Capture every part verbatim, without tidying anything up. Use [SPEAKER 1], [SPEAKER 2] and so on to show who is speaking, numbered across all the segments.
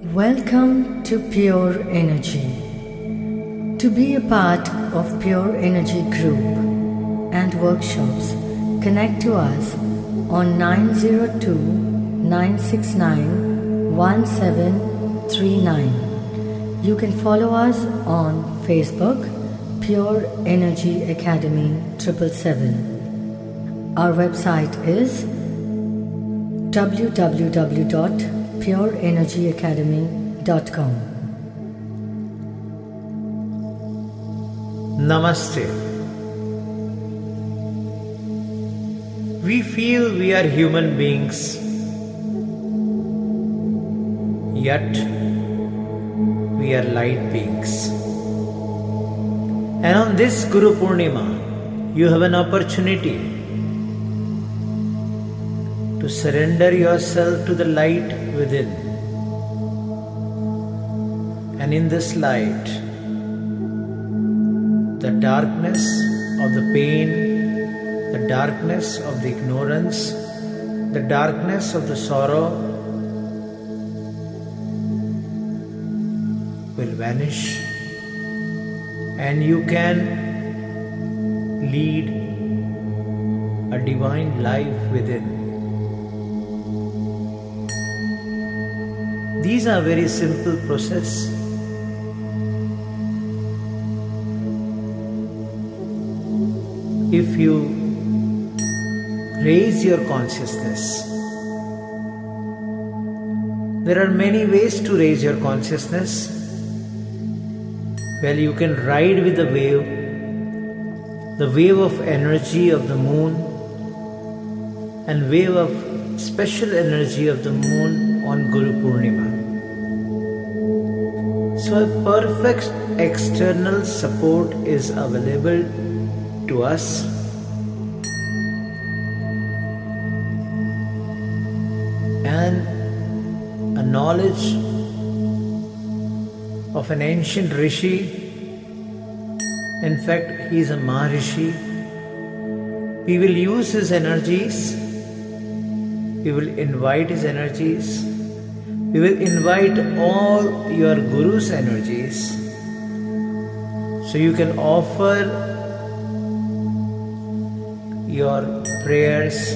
[SPEAKER 1] Welcome to Pure Energy. To be a part of Pure Energy group and workshops, connect to us on nine zero two, nine six nine, one seven three nine. You can follow us on Facebook, Pure Energy Academy seven seven seven. Our website is w w w dot pure energy academy dot com.
[SPEAKER 2] Namaste. We feel we are human beings, yet we are light beings. And on this Guru Purnima, you have an opportunity to surrender yourself to the light within. And in this light, the darkness of the pain, the darkness of the ignorance, the darkness of the sorrow will vanish, and you can lead a divine life within. These are very simple process. If you raise your consciousness, there are many ways to raise your consciousness. Well, you can ride with the wave, the wave of energy of the moon and wave of special energy of the moon on Guru Purnima. So a perfect external support is available to us. And a knowledge of an ancient rishi, in fact he is a Maharishi. We will use his energies, we will invite his energies, we will invite all your Guru's energies, so you can offer your prayers,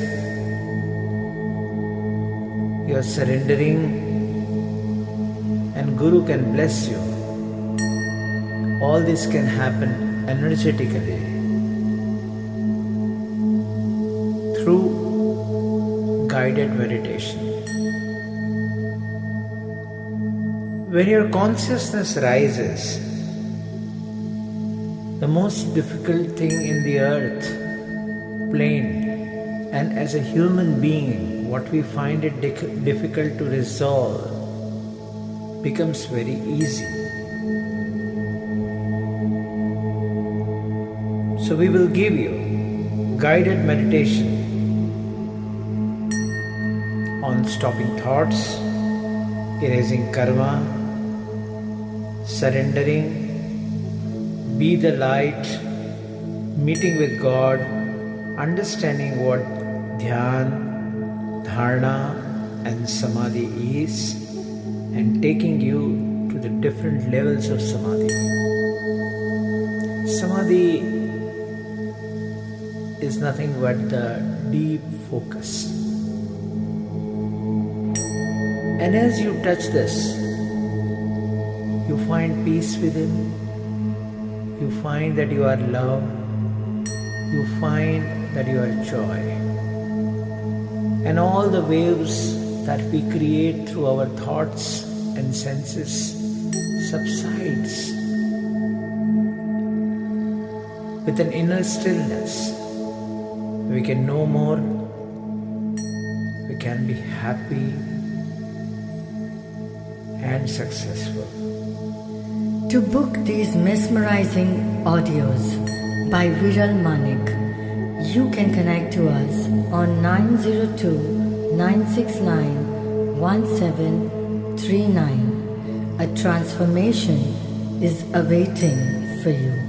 [SPEAKER 2] your surrendering, and Guru can bless you. All this can happen energetically through guided meditation. When your consciousness rises, the most difficult thing in the earth plane, and as a human being, what we find it difficult to resolve becomes very easy. So we will give you guided meditation on stopping thoughts, erasing karma, surrendering, be the light, meeting with God, understanding what dhyan, dharana and samadhi is, and taking you to the different levels of samadhi. Samadhi is nothing but the deep focus. And as you touch this, you find peace within, you find that you are love, you find that you are joy. And all the waves that we create through our thoughts and senses subsides with an inner stillness. We can know more, we can be happy and successful.
[SPEAKER 1] To book these mesmerizing audios by Viral Manik, you can connect to us on nine zero two, nine six nine, one seven three nine. A transformation is awaiting for you.